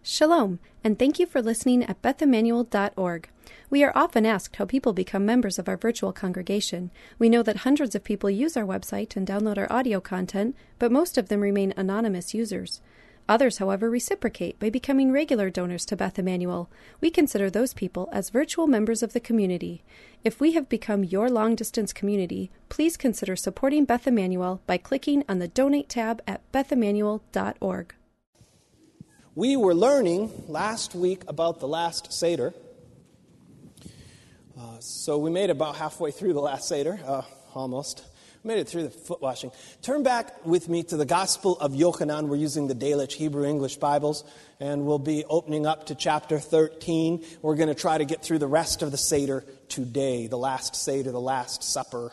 Shalom, and thank you for listening at BethEmmanuel.org. We are often asked how people become members of our virtual congregation. We know that hundreds of people use our website and download our audio content, but most of them remain anonymous users. Others, however, reciprocate by becoming regular donors to Beth Emmanuel. We consider those people as virtual members of the community. If we have become your long-distance community, please consider supporting Beth Emmanuel by clicking on the Donate tab at BethEmmanuel.org. We were learning last week about the last Seder. So we made it about halfway through the last Seder, almost. We made it through the foot washing. Turn back with me to the Gospel of Yochanan. We're using the Delitzsch Hebrew English Bibles, and we'll be opening up to chapter 13. We're going to try to get through the rest of the Seder today, the last Seder, the Last Supper.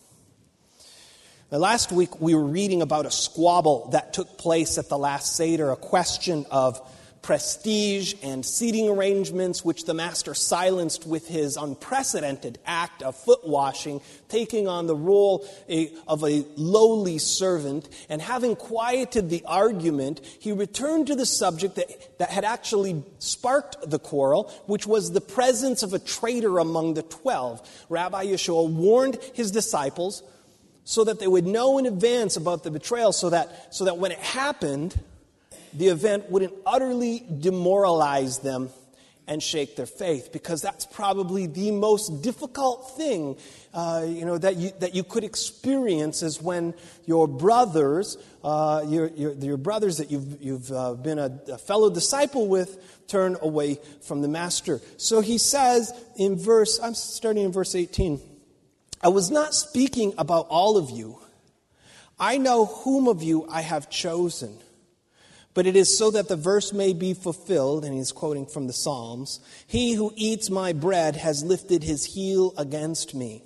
Now, last week, we were reading about a squabble that took place at the last Seder, a question of prestige and seating arrangements, which the master silenced with his unprecedented act of foot washing, taking on the role of a lowly servant. And having quieted the argument, he returned to the subject that had actually sparked the quarrel, which was the presence of a traitor among the 12. Rabbi Yeshua warned his disciples so that they would know in advance about the betrayal, so that when it happened, the event wouldn't utterly demoralize them and shake their faith, because that's probably the most difficult thing, that you could experience, is when your brothers, your brothers that you've been a fellow disciple with, turn away from the master. So he says I'm starting in verse 18. I was not speaking about all of you. I know whom of you I have chosen. But it is so that the verse may be fulfilled, and he's quoting from the Psalms, he who eats my bread has lifted his heel against me.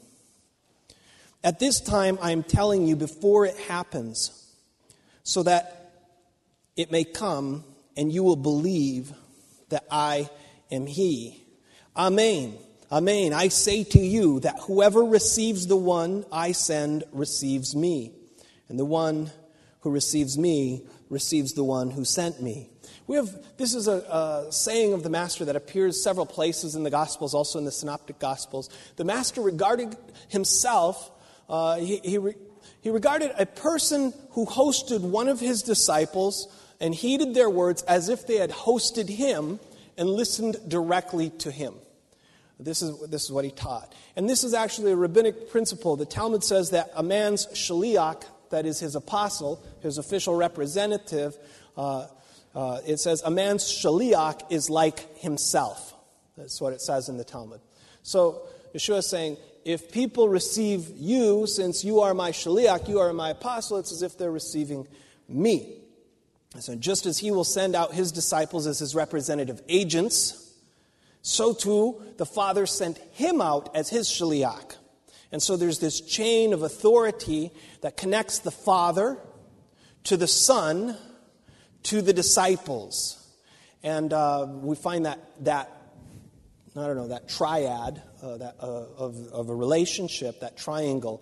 At this time I am telling you before it happens, so that it may come and you will believe that I am he. Amen. Amen. I say to you that whoever receives the one I send receives me, and the one who receives me receives the one who sent me. This is a saying of the Master that appears several places in the Gospels, also in the Synoptic Gospels. The Master regarded himself, he regarded a person who hosted one of his disciples and heeded their words as if they had hosted him and listened directly to him. This is what he taught. And this is actually a rabbinic principle. The Talmud says that a man's shaliach, that is his apostle, his official representative, it says a man's shaliach is like himself. That's what it says in the Talmud. So Yeshua is saying, if people receive you, since you are my shaliach, you are my apostle, it's as if they're receiving me. So just as he will send out his disciples as his representative agents, so too the Father sent him out as his shaliach. And so there's this chain of authority that connects the Father to the Son to the disciples. And we find that triad of a relationship, that triangle,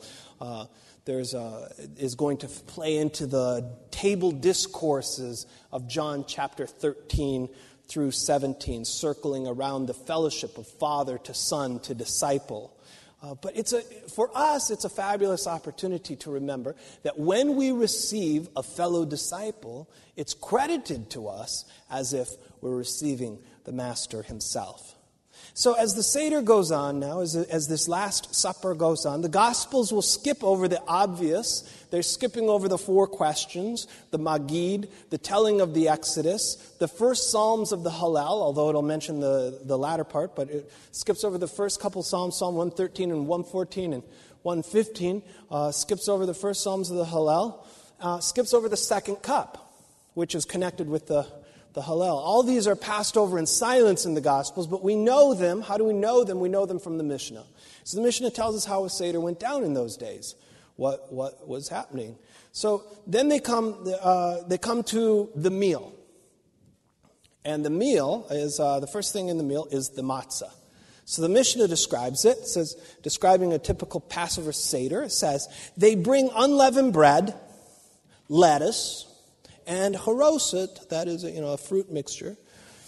is going to play into the table discourses of John chapter 13 through 17, circling around the fellowship of Father to Son to disciple. But for us, it's a fabulous opportunity to remember that when we receive a fellow disciple, it's credited to us as if we're receiving the Master himself. So as the Seder goes on now, as this Last Supper goes on, the Gospels will skip over the obvious. They're skipping over the 4 questions, the Magid, the telling of the Exodus, the first Psalms of the Hallel, although it'll mention the latter part, but it skips over the first couple Psalms, Psalm 113 and 114 and 115, skips over the first Psalms of the Hallel, skips over the second cup, which is connected with the Hallel. All these are passed over in silence in the Gospels, but we know them. How do we know them? We know them from the Mishnah. So the Mishnah tells us how a Seder went down in those days, what was happening. So then they come to the meal. And the meal is, the first thing in the meal is the matzah. So the Mishnah describes it. It says, describing a typical Passover Seder, it says, they bring unleavened bread, lettuce, and haroset, that is a fruit mixture,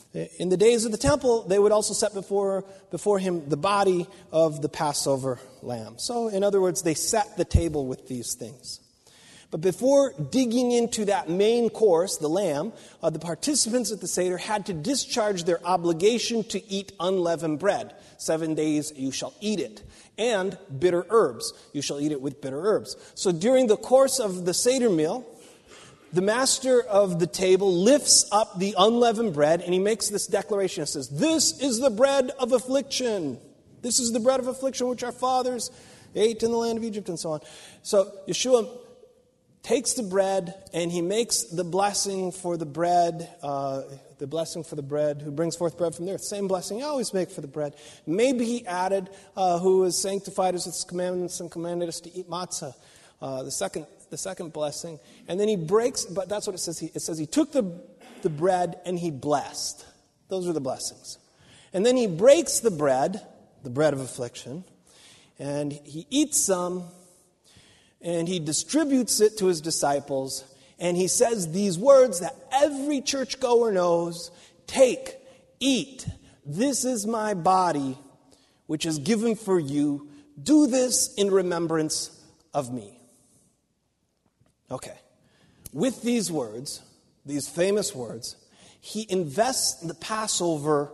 In the days of the temple, they would also set before him the body of the Passover lamb. So, in other words, they set the table with these things. But before digging into that main course, the lamb, the participants at the Seder had to discharge their obligation to eat unleavened bread. 7 days you shall eat it. And bitter herbs. You shall eat it with bitter herbs. So during the course of the Seder meal, the master of the table lifts up the unleavened bread and he makes this declaration. It says, "This is the bread of affliction. This is the bread of affliction which our fathers ate in the land of Egypt," and so on. So Yeshua takes the bread and he makes the blessing for the bread, who brings forth bread from the earth. Same blessing I always make for the bread. Maybe he added, who has sanctified us with his commandments and commanded us to eat matzah, the second blessing. And then he breaks, but that's what it says. It says he took the bread and he blessed. Those are the blessings. And then he breaks the bread of affliction, and he eats some, and he distributes it to his disciples, and he says these words that every churchgoer knows: "Take, eat, this is my body, which is given for you. Do this in remembrance of me." Okay. With these words, these famous words, he invests the Passover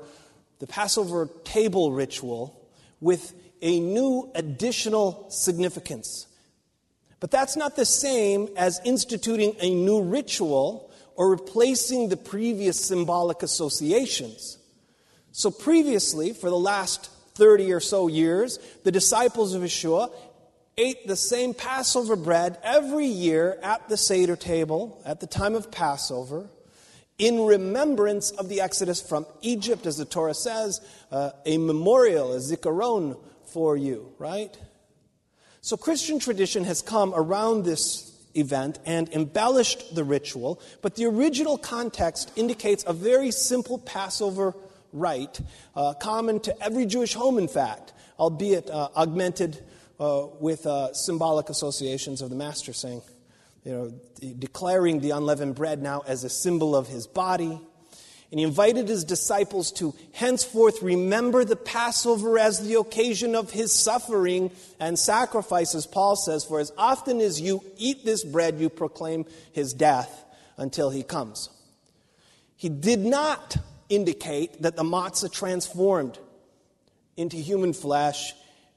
table ritual with a new additional significance. But that's not the same as instituting a new ritual or replacing the previous symbolic associations. So previously, for the last 30 or so years, the disciples of Yeshua ate the same Passover bread every year at the Seder table at the time of Passover in remembrance of the Exodus from Egypt, as the Torah says, a memorial, a zikaron for you, right? So Christian tradition has come around this event and embellished the ritual, but the original context indicates a very simple Passover rite, common to every Jewish home, in fact, albeit augmented with symbolic associations of the Master saying, declaring the unleavened bread now as a symbol of his body. And he invited his disciples to henceforth remember the Passover as the occasion of his suffering and sacrifice, as Paul says, "For as often as you eat this bread, you proclaim his death until he comes." He did not indicate that the matzah transformed into human flesh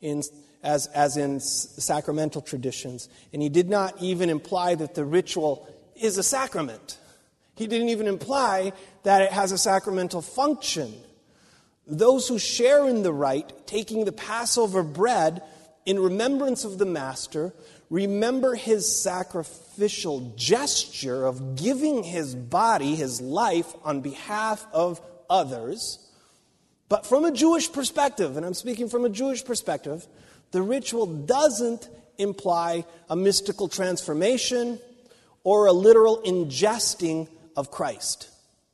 as in sacramental traditions. And he did not even imply that the ritual is a sacrament. He didn't even imply that it has a sacramental function. Those who share in the rite, taking the Passover bread in remembrance of the Master, remember his sacrificial gesture of giving his body, his life, on behalf of others. But from a Jewish perspective, and I'm speaking from a Jewish perspective, the ritual doesn't imply a mystical transformation or a literal ingesting of Christ.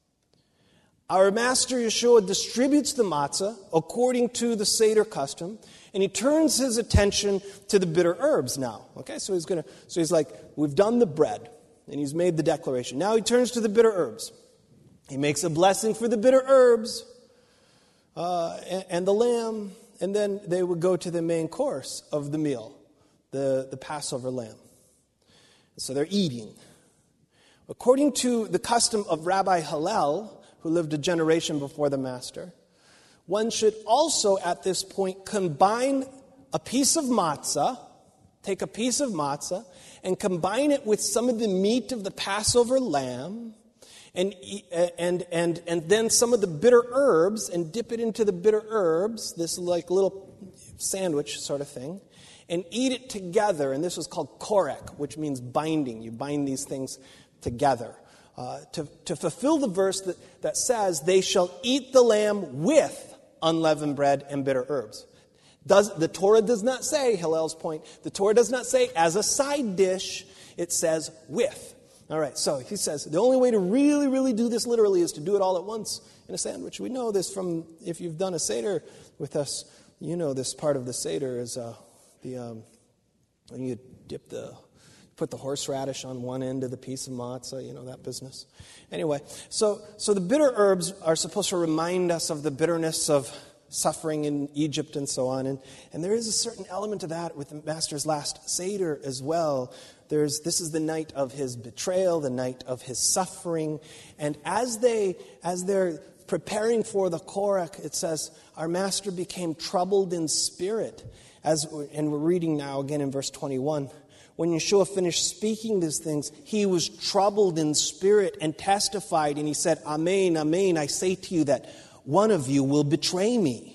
Our Master Yeshua distributes the matzah according to the Seder custom, and he turns his attention to the bitter herbs now. Okay, so he's like, we've done the bread, and he's made the declaration. Now he turns to the bitter herbs. He makes a blessing for the bitter herbs and the lamb, and then they would go to the main course of the meal, the Passover lamb. So they're eating. According to the custom of Rabbi Hillel, who lived a generation before the Master, one should also at this point combine a piece of matzah, take a piece of matzah, and combine it with some of the meat of the Passover lamb, and then some of the bitter herbs, and dip it into the bitter herbs, this like little sandwich sort of thing, and eat it together. And this was called korek, which means binding. You bind these things together. To fulfill the verse that says, they shall eat the lamb with unleavened bread and bitter herbs. The Torah does not say, Hillel's point, the Torah does not say as a side dish, it says with. All right, so he says, the only way to really, really do this literally is to do it all at once in a sandwich. We know this from, if you've done a Seder with us, you know this part of the Seder is when you put the horseradish on one end of the piece of matzah, that business. Anyway, so the bitter herbs are supposed to remind us of the bitterness of suffering in Egypt and so on. And there is a certain element of that with the Master's last Seder as well. This is the night of his betrayal, the night of his suffering. And as they're preparing for the Korach, it says, our Master became troubled in spirit. And we're reading now again in verse 21. When Yeshua finished speaking these things, he was troubled in spirit and testified, and he said, Amen, Amen, I say to you that one of you will betray me.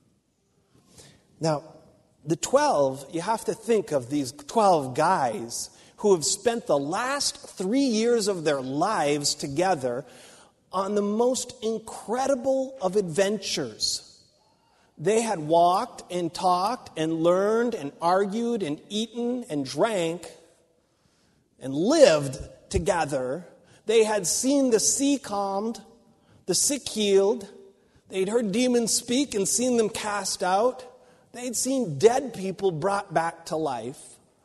Now, the 12, you have to think of these 12 guys who have spent the last 3 years of their lives together on the most incredible of adventures. They had walked and talked and learned and argued and eaten and drank and lived together. They had seen the sea calmed, the sick healed. They'd heard demons speak and seen them cast out. They'd seen dead people brought back to life.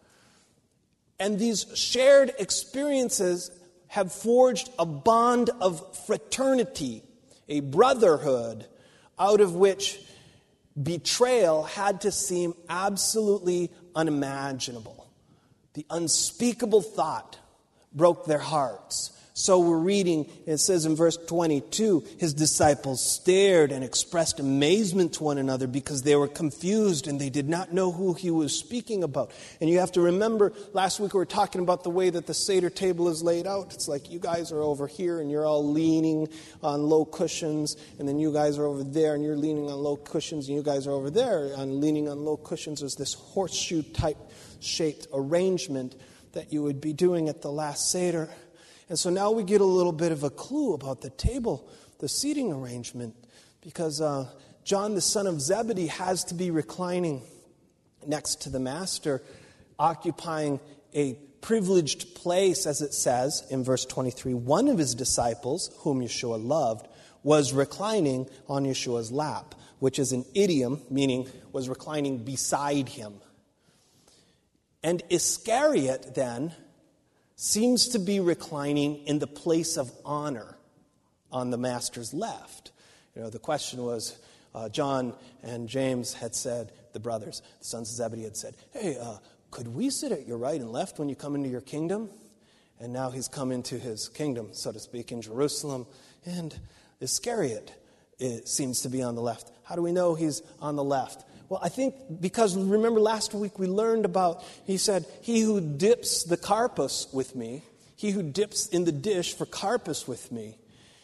And these shared experiences have forged a bond of fraternity, a brotherhood, out of which betrayal had to seem absolutely unimaginable. The unspeakable thought broke their hearts. So we're reading, it says in verse 22, his disciples stared and expressed amazement to one another because they were confused and they did not know who he was speaking about. And you have to remember, last week we were talking about the way that the Seder table is laid out. It's like you guys are over here and you're all leaning on low cushions, and then you guys are over there and you're leaning on low cushions, and you guys are over there and leaning on low cushions. There's this horseshoe type shaped arrangement that you would be doing at the last Seder. And so now we get a little bit of a clue about the table, the seating arrangement, because John, the son of Zebedee, has to be reclining next to the Master, occupying a privileged place, as it says in verse 23. One of his disciples, whom Yeshua loved, was reclining on Yeshua's lap, which is an idiom meaning was reclining beside him. And Iscariot, then, seems to be reclining in the place of honor on the Master's left. The question was, John and James had said, the brothers, the sons of Zebedee had said, hey, could we sit at your right and left when you come into your kingdom? And now he's come into his kingdom, so to speak, in Jerusalem. And Iscariot seems to be on the left. How do we know he's on the left? Well, I think because, remember last week we learned about, he said, he who dips the karpos with me, he who dips in the dish for karpos with me,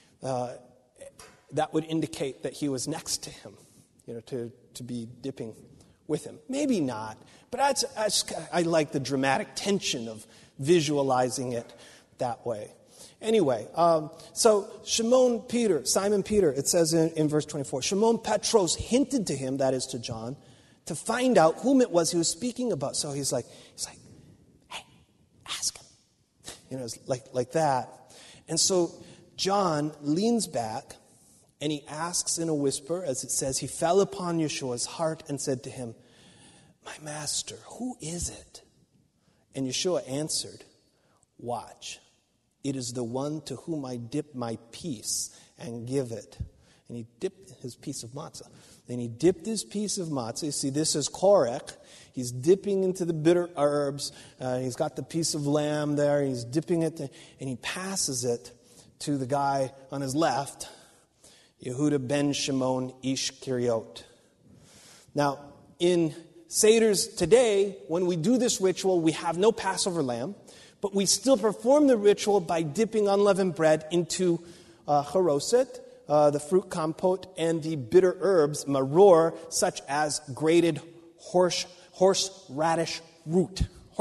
that would indicate that he was next to him, to be dipping with him. Maybe not, but I like the dramatic tension of visualizing it that way. Anyway, so Simon Peter, it says in verse 24, Shimon Petros hinted to him, that is to John, to find out whom it was he was speaking about. So he's like, hey, ask him. It's like that. And so John leans back and he asks in a whisper, as it says, he fell upon Yeshua's heart and said to him, my master, who is it? And Yeshua answered, watch. It is the one to whom I dip my piece and give it. And he dipped his piece of matzah. Then he dipped his piece of matzah. You see, this is korech. He's dipping into the bitter herbs. He's got the piece of lamb there. He's dipping it, and he passes it to the guy on his left, Yehuda ben Shimon ish Kiriot. Now, in Seders today, when we do this ritual, we have no Passover lamb. But we still perform the ritual by dipping unleavened bread into charoset, the fruit compote, and the bitter herbs, maror, such as grated horseradish root.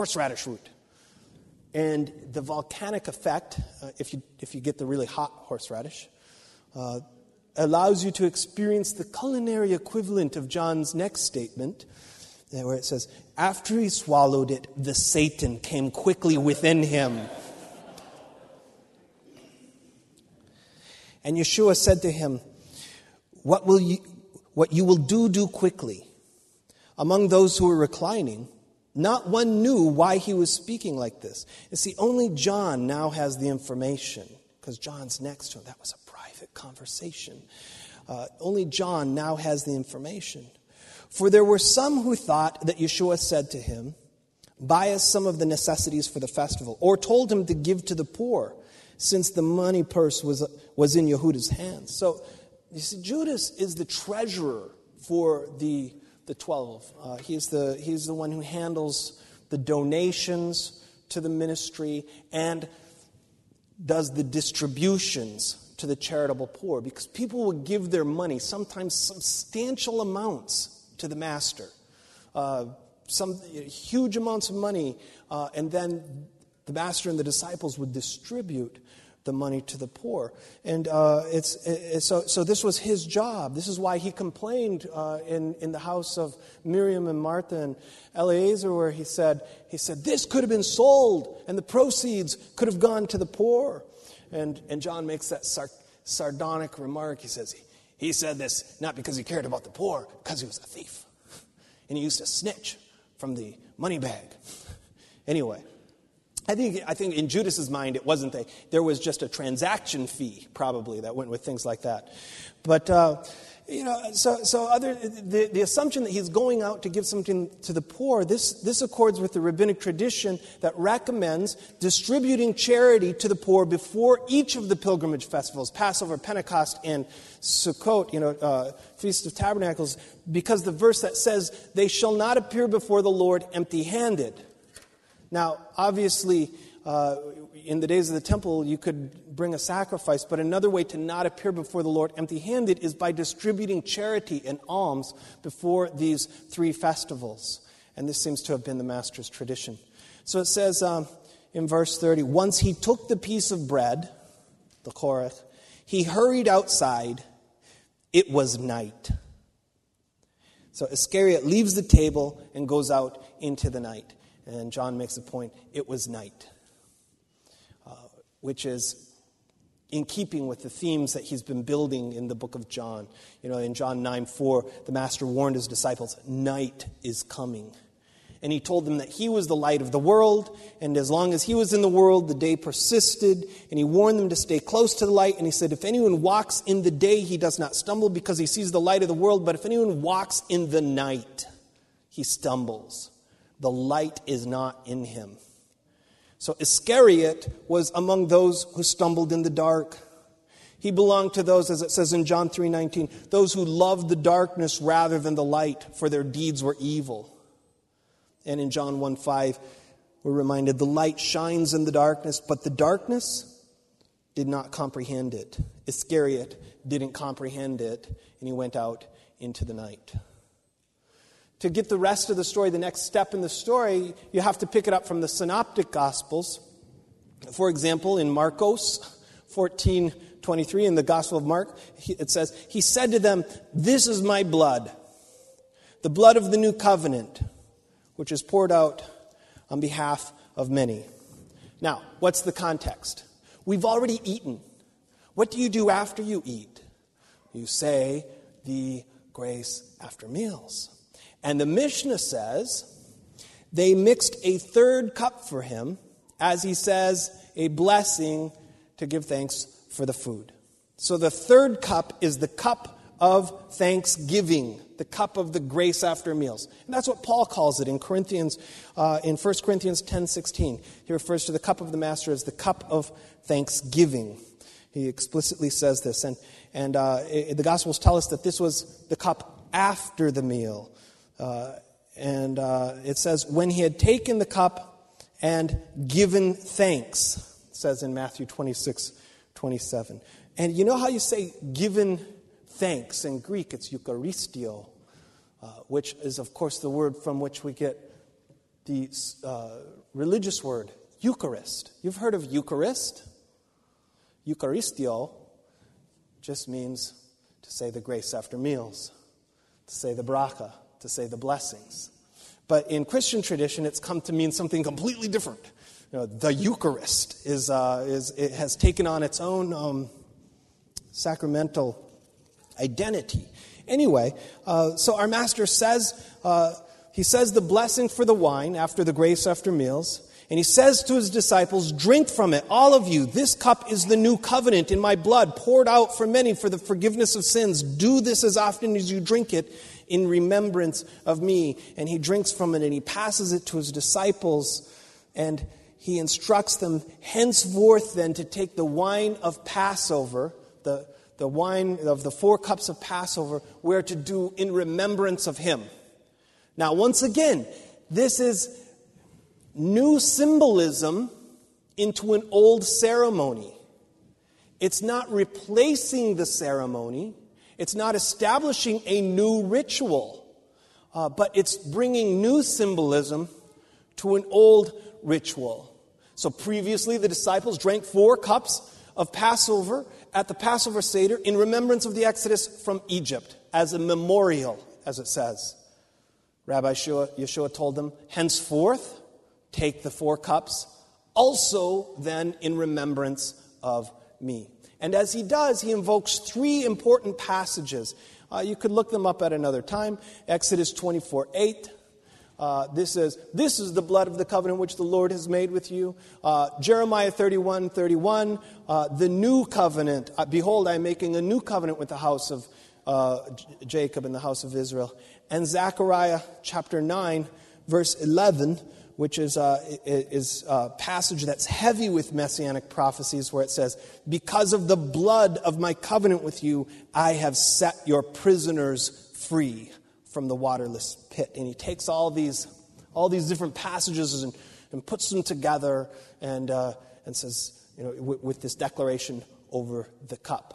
And the volcanic effect, if you get the really hot horseradish, allows you to experience the culinary equivalent of John's next statement, where it says, after he swallowed it, the Satan came quickly within him. And Yeshua said to him, what you will do quickly. Among those who were reclining, Not one knew why he was speaking like this. You see, only John now has the information, because John's next to him. That was a private conversation. Only John now has the information. For there were some who thought that Yeshua said to him, "Buy us some of the necessities for the festival," or told him to give to the poor, since the money purse was in Yehuda's hands. So, you see, Judas is the treasurer for the 12. He's the one who handles the donations to the ministry and does the distributions to the charitable poor, because people will give their money, sometimes substantial amounts, to the master. Some huge amounts of money, and then the master and the disciples would distribute the money to the poor. And so this was his job. This is why he complained in the house of Miriam and Martha and Eliezer, where he said, "This could have been sold, and the proceeds could have gone to the poor." And John makes that sardonic remark. He says, he said this not because he cared about the poor, because he was a thief. And he used to snitch from the money bag. Anyway, I think in Judas's mind it wasn't there was just a transaction fee probably that went with things like that. But the assumption that he's going out to give something to the poor, this accords with the rabbinic tradition that recommends distributing charity to the poor before each of the pilgrimage festivals, Passover, Pentecost, and Sukkot, Feast of Tabernacles, because the verse that says, "They shall not appear before the Lord empty-handed." Now, obviously, in the days of the temple, you could bring a sacrifice, but another way to not appear before the Lord empty-handed is by distributing charity and alms before these three festivals. And this seems to have been the master's tradition. So it says in verse 30, "Once he took the piece of bread," the korach, "he hurried outside. It was night." So Iscariot leaves the table and goes out into the night. And John makes the point, it was night, which is in keeping with the themes that he's been building in the book of John. In John 9:4, the master warned his disciples, night is coming. And he told them that he was the light of the world, and as long as he was in the world, the day persisted. And he warned them to stay close to the light, and he said, if anyone walks in the day, he does not stumble because he sees the light of the world. But if anyone walks in the night, he stumbles. The light is not in him. So Iscariot was among those who stumbled in the dark. He belonged to those, as it says in John 3:19, those who loved the darkness rather than the light, for their deeds were evil. And in John 1:5, we're reminded the light shines in the darkness, but the darkness did not comprehend it. Iscariot didn't comprehend it, and he went out into the night. To get the rest of the story, the next step in the story, you have to pick it up from the Synoptic Gospels. For example, in Marcos 14:23, in the Gospel of Mark, it says, he said to them, "This is my blood, the blood of the new covenant, which is poured out on behalf of many." Now, what's the context? We've already eaten. What do you do after you eat? You say the grace after meals. And the Mishnah says, they mixed a third cup for him, as he says, a blessing to give thanks for the food. So the third cup is the cup of thanksgiving, the cup of the grace after meals. And that's what Paul calls it in 1 Corinthians 10:16. He refers to the cup of the master as the cup of thanksgiving. He explicitly says this. And the Gospels tell us that this was the cup after the meal. It says, when he had taken the cup and given thanks, it says in Matthew 26:27. And you know how you say given thanks? In Greek, it's eucharistio, which is, of course, the word from which we get the religious word, Eucharist. You've heard of Eucharist? Eucharistio just means to say the grace after meals, to say the bracha, to say the blessings. But in Christian tradition, it's come to mean something completely different. The Eucharist it has taken on its own sacramental identity. Anyway, so our master says, he says the blessing for the wine after the grace after meals. And he says to his disciples, drink from it, all of you. This cup is the new covenant in my blood, poured out for many for the forgiveness of sins. Do this as often as you drink it in remembrance of me. And he drinks from it and he passes it to his disciples. And he instructs them henceforth then to take the wine of Passover, the wine of the 4 cups of Passover, we're to do in remembrance of him. Now, once again, this is new symbolism into an old ceremony. It's not replacing the ceremony. It's not establishing a new ritual. But it's bringing new symbolism to an old ritual. So previously, the disciples drank 4 cups of Passover at the Passover Seder in remembrance of the Exodus from Egypt, as a memorial, as it says. Rabbi Yeshua told them, henceforth, take the 4 cups, also then in remembrance of me. And as he does, he invokes 3 important passages. You could look them up at another time. Exodus 24:8. This is the blood of the covenant which the Lord has made with you. Jeremiah 31:31. The new covenant. Behold, I am making a new covenant with the house of Jacob and the house of Israel. And Zechariah chapter 9, verse 11, which is a passage that's heavy with messianic prophecies, where it says, because of the blood of my covenant with you, I have set your prisoners free from the waterless pit. And he takes all these different passages and puts them together and says, with this declaration over the cup.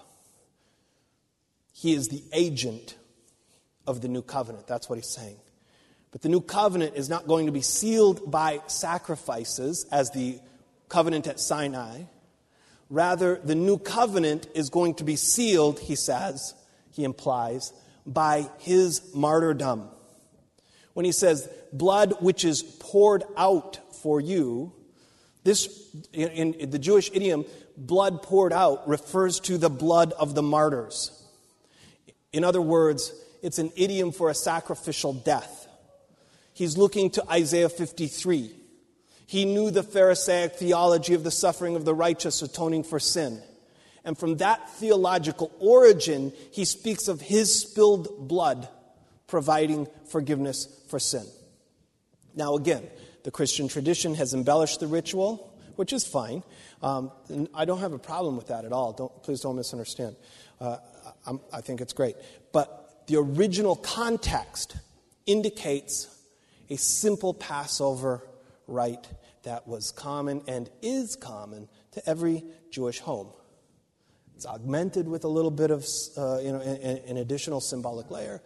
He is the agent of the new covenant. That's what he's saying. But the new covenant is not going to be sealed by sacrifices as the covenant at Sinai. Rather, the new covenant is going to be sealed, he says, he implies, by his martyrdom. When he says, blood which is poured out for you, this, in the Jewish idiom, blood poured out refers to the blood of the martyrs. In other words, it's an idiom for a sacrificial death. He's looking to Isaiah 53. He knew the Pharisaic theology of the suffering of the righteous atoning for sin. And from that theological origin, he speaks of his spilled blood providing forgiveness for sin. Now again, the Christian tradition has embellished the ritual, which is fine. And I don't have a problem with that at all. Please don't misunderstand. I think it's great. But the original context indicates a simple Passover rite that was common and is common to every Jewish home. It's augmented with a little bit of, an additional symbolic layer.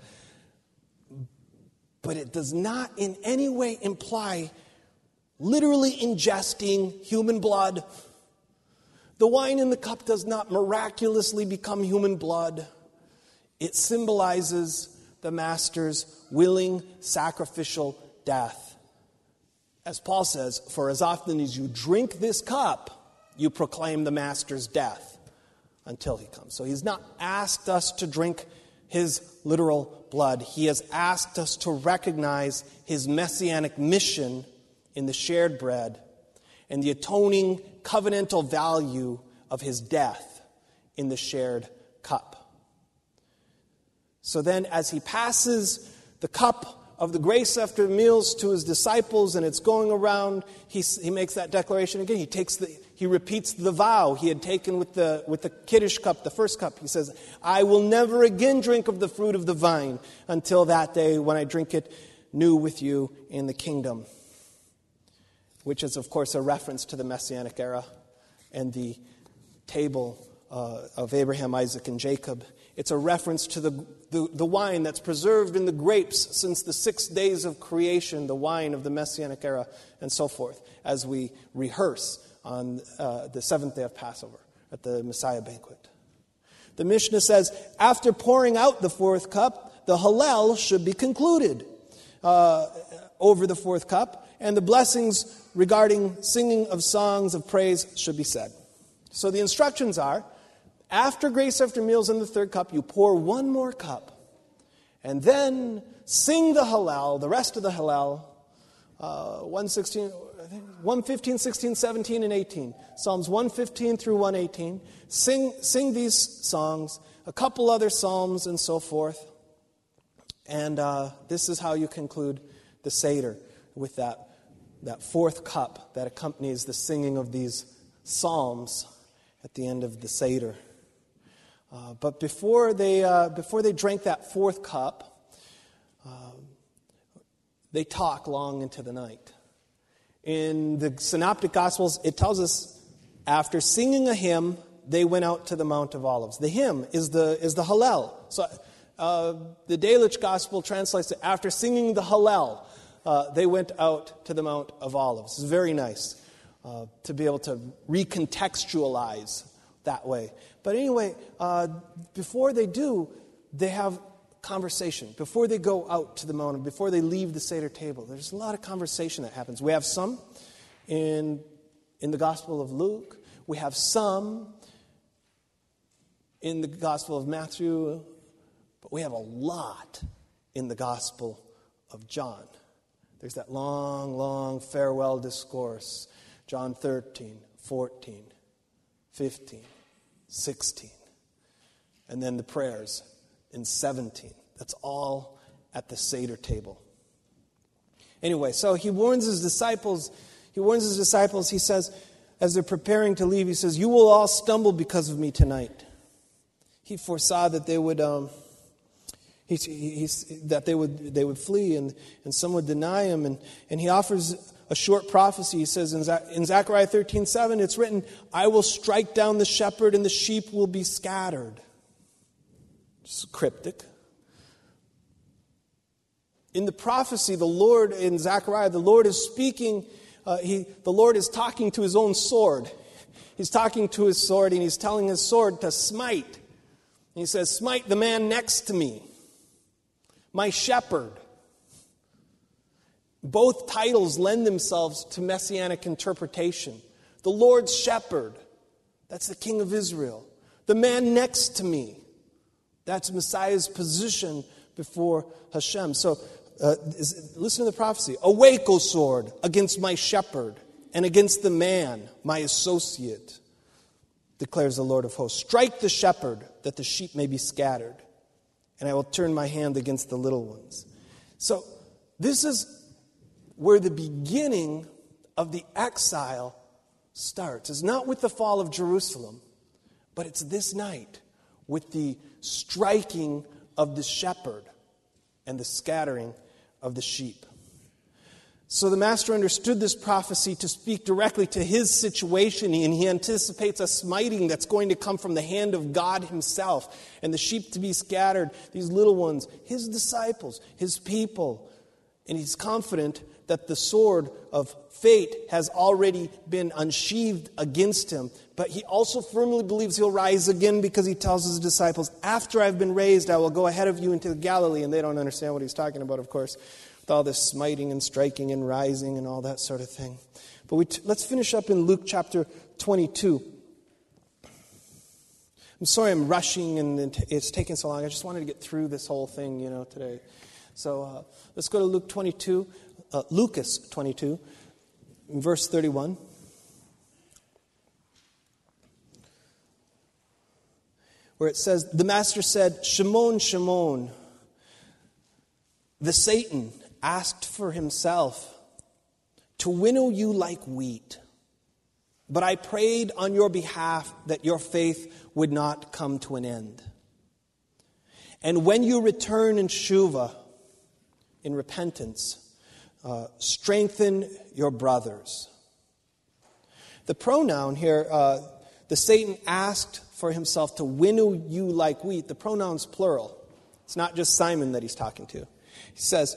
But it does not in any way imply literally ingesting human blood. The wine in the cup does not miraculously become human blood. It symbolizes the Master's willing sacrificial death. As Paul says, for as often as you drink this cup, you proclaim the Master's death until he comes. So he's not asked us to drink his literal blood. He has asked us to recognize his messianic mission in the shared bread and the atoning covenantal value of his death in the shared cup. So then as he passes the cup of the grace after meals to his disciples and it's going around, he makes that declaration again. He repeats the vow he had taken with the Kiddush cup, the first cup. He says, I will never again drink of the fruit of the vine until that day when I drink it new with you in the kingdom. Which is, of course, a reference to the Messianic era and the table of Abraham, Isaac, and Jacob. It's a reference to the wine that's preserved in the grapes since the 6 days of creation, the wine of the Messianic era, and so forth, as we rehearse on the 7th day of Passover at the Messiah banquet. The Mishnah says, after pouring out the 4th cup, the Hallel should be concluded over the 4th cup, and the blessings regarding singing of songs of praise should be said. So the instructions are, after grace after meals in the 3rd cup, you pour 1 more cup. And then sing the Hallel, the rest of the Hallel, 115, 16, 17, and 18. Psalms 115 through 118. Sing these songs, a couple other psalms and so forth. And this is how you conclude the Seder, with that fourth cup that accompanies the singing of these psalms at the end of the Seder. But before they drank that fourth cup, they talk long into the night. In the Synoptic Gospels, it tells us after singing a hymn, they went out to the Mount of Olives. The hymn is the Hallel. So the Delitzsch Gospel translates it, after singing the Hallel, they went out to the Mount of Olives. It's very nice to be able to recontextualize that way. But anyway, before they do, they have conversation. Before they go out to the mountain, before they leave the Seder table, there's a lot of conversation that happens. We have some in the Gospel of Luke. We have some in the Gospel of Matthew. But we have a lot in the Gospel of John. There's that long, long farewell discourse. John 13, 14, 15, 16. And then the prayers in 17. That's all at the Seder table. Anyway, so he warns his disciples. He says, as they're preparing to leave, he says, "You will all stumble because of me tonight." He foresaw that they would they would flee and some would deny him. And he offers a short prophecy. He says in Zechariah 13:7, it's written, "I will strike down the shepherd and the sheep will be scattered." It's cryptic. In the prophecy, the Lord, in Zechariah, the Lord is speaking, the Lord is talking to his own sword. He's talking to his sword and he's telling his sword to smite. And he says, "Smite the man next to me, my shepherd." Both titles lend themselves to messianic interpretation. The Lord's shepherd, that's the King of Israel. The man next to me, that's Messiah's position before Hashem. So listen to the prophecy. "Awake, O sword, against my shepherd and against the man, my associate, declares the Lord of hosts. Strike the shepherd that the sheep may be scattered, and I will turn my hand against the little ones." So this is where the beginning of the exile starts. It's not with the fall of Jerusalem, but it's this night with the striking of the shepherd and the scattering of the sheep. So the master understood this prophecy to speak directly to his situation, and he anticipates a smiting that's going to come from the hand of God himself, and the sheep to be scattered, these little ones, his disciples, his people. And he's confident that the sword of fate has already been unsheathed against him. But he also firmly believes he'll rise again, because he tells his disciples, "After I've been raised, I will go ahead of you into Galilee." And they don't understand what he's talking about, of course, with all this smiting and striking and rising and all that sort of thing. But let's finish up in Luke chapter 22. I'm sorry I'm rushing and it's taking so long. I just wanted to get through this whole thing, today. So let's go to Luke 22, Lucas 22, verse 31. Where it says, "The master said, 'Shimon, Shimon, the Satan asked for himself to winnow you like wheat. But I prayed on your behalf that your faith would not come to an end. And when you return in Shuvah, in repentance, strengthen your brothers.'" The pronoun here, the Satan asked for himself to winnow you like wheat. The pronoun's plural. It's not just Simon that he's talking to. He says,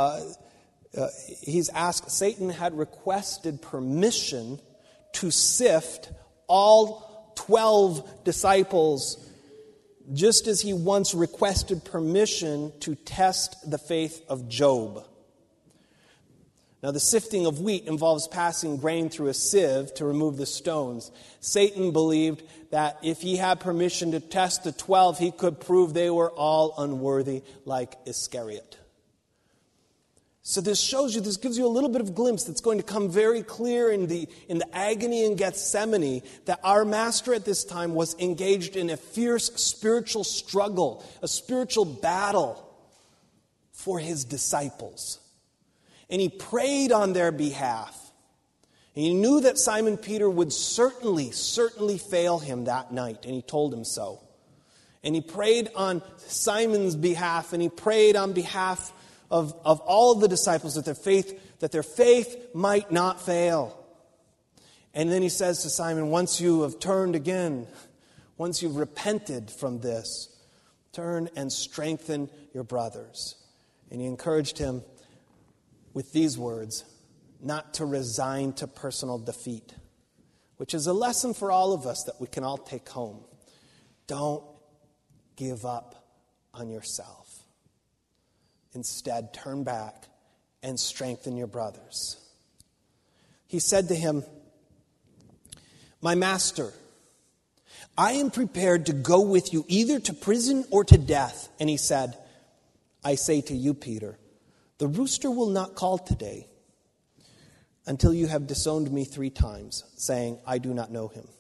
Satan had requested permission to sift all 12 disciples, just as he once requested permission to test the faith of Job. Now, the sifting of wheat involves passing grain through a sieve to remove the stones. Satan believed that if he had permission to test the 12, he could prove they were all unworthy, like Iscariot. So this gives you a little bit of glimpse that's going to come very clear in the agony in Gethsemane, that our Master at this time was engaged in a fierce spiritual struggle, a spiritual battle for his disciples. And he prayed on their behalf. And he knew that Simon Peter would certainly fail him that night, and he told him so. And he prayed on Simon's behalf, and he prayed on behalf of all the disciples that their faith might not fail. And then he says to Simon, once you have turned again, once you've repented from this, turn and strengthen your brothers. And he encouraged him with these words, not to resign to personal defeat, which is a lesson for all of us that we can all take home. Don't give up on yourself. Instead, turn back and strengthen your brothers. He said to him, my master, I am prepared to go with you either to prison or to death. And he said, I say to you, Peter, the rooster will not call today until you have disowned me 3 times, saying, I do not know him.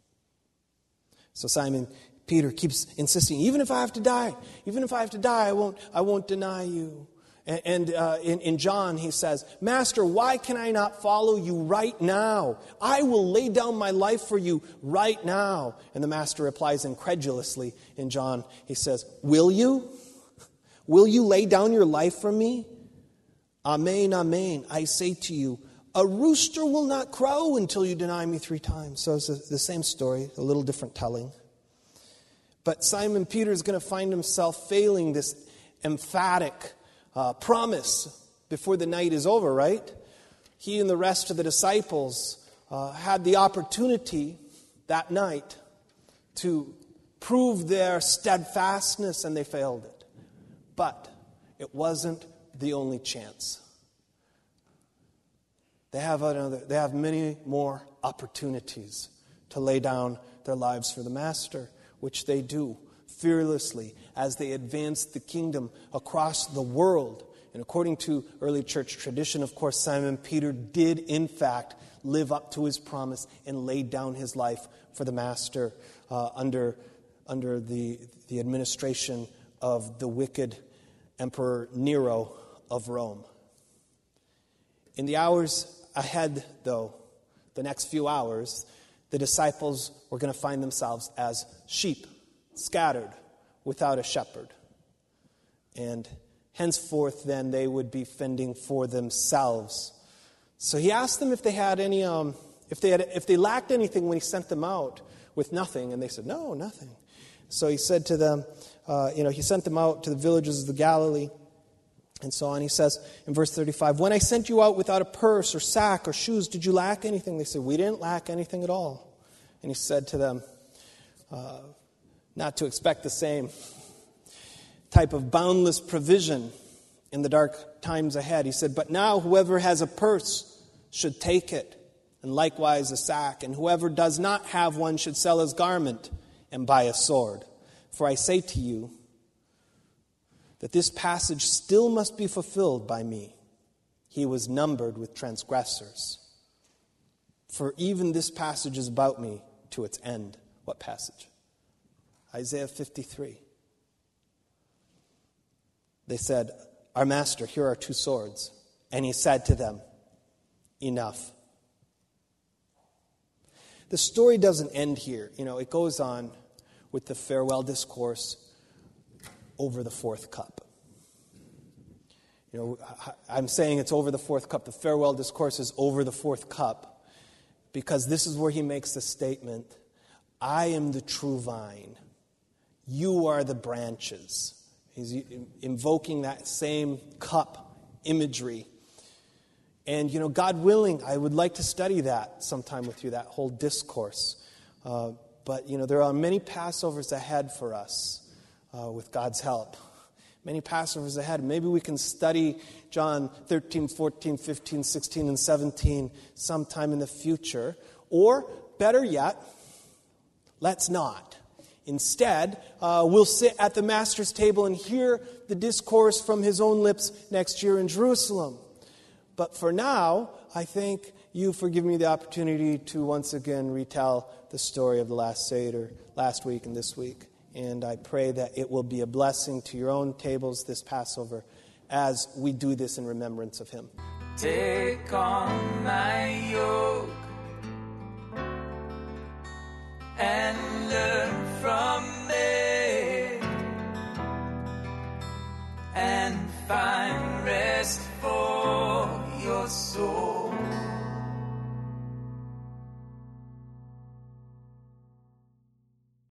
So Simon Peter keeps insisting, even if I have to die, I won't deny you. And in John, he says, Master, why can I not follow you right now? I will lay down my life for you right now. And the Master replies incredulously in John. He says, will you? Will you lay down your life for me? Amen, amen, I say to you, a rooster will not crow until you deny me 3 times. So it's the same story, a little different telling. But Simon Peter is going to find himself failing this emphatic promise before the night is over, right? He and the rest of the disciples had the opportunity that night to prove their steadfastness, and they failed it. But it wasn't the only chance. They have many more opportunities to lay down their lives for the Master, which they do fearlessly as they advance the kingdom across the world. And according to early church tradition, of course, Simon Peter did in fact live up to his promise and laid down his life for the Master under the administration of the wicked Emperor Nero of Rome. In the hours ahead, though, the next few hours, the disciples were going to find themselves as sheep, scattered, without a shepherd. And henceforth, then, they would be fending for themselves. So he asked them if they had any, if they lacked anything when he sent them out with nothing, and they said, no, nothing. So he said to them, he sent them out to the villages of the Galilee, and so on. He says in verse 35, when I sent you out without a purse or sack or shoes, did you lack anything? They said, we didn't lack anything at all. And he said to them, not to expect the same type of boundless provision in the dark times ahead. He said, but now whoever has a purse should take it, and likewise a sack. And whoever does not have one should sell his garment and buy a sword. For I say to you that this passage still must be fulfilled by me. He was numbered with transgressors. For even this passage is about me to its end. What passage? Isaiah 53. They said, our master, here are 2 swords. And he said to them, enough. The story doesn't end here. It goes on with the farewell discourse over the 4th cup. I'm saying it's over the 4th cup. The farewell discourse is over the 4th cup because this is where he makes the statement, I am the true vine. You are the branches. He's invoking that same cup imagery. And, God willing, I would like to study that sometime with you, that whole discourse. But, there are many Passovers ahead for us with God's help. many Passovers ahead. Maybe we can study John 13, 14, 15, 16, and 17 sometime in the future. Or, better yet, let's not. Instead, we'll sit at the Master's table and hear the discourse from his own lips next year in Jerusalem. But for now, I thank you for giving me the opportunity to once again retell the story of the last Seder last week and this week. And I pray that it will be a blessing to your own tables this Passover as we do this in remembrance of him. Take on my yoke and learn from me and find rest for your soul.